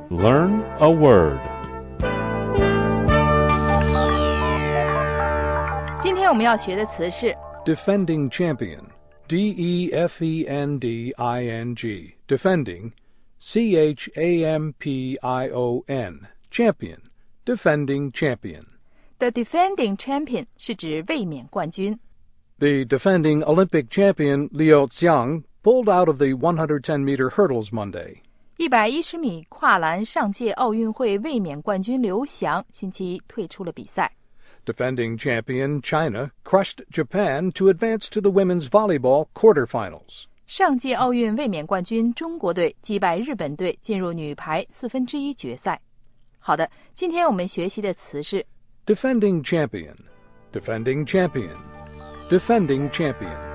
Learn a word. 今天我们要学的词是 Defending champion. D-E-F-E-N-D-I-N-G. Defending. C-H-A-M-P-I-O-N. Champion. Defending champion. The defending champion 是指卫冕冠军。 The defending Olympic champion Liu Xiang pulled out of the 110-meter hurdles Monday. 110米跨栏上届奥运会卫冕冠军刘翔星期一退出了比赛。 Defending champion China crushed Japan to advance to the women's volleyball quarterfinals. 上届奥运卫冕冠军中国队击败日本队进入女排1/4决赛。好的，今天我们学习的词是 Defending champion. Defending champion. Defending champion.